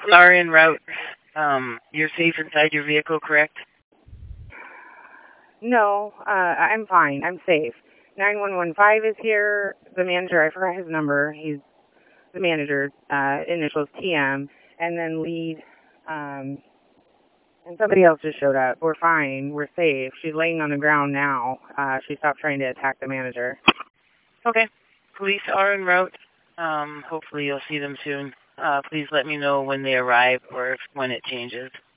are en route. You're safe inside your vehicle, correct? No, I'm fine. I'm safe. 9115 is here. The manager, I forgot his number. He's the manager, initials TM, and then lead, and somebody else just showed up. We're fine. We're safe. She's laying on the ground now. She stopped trying to attack the manager. Okay. Police are en route. Hopefully you'll see them soon. Please let me know when they arrive or when it changes.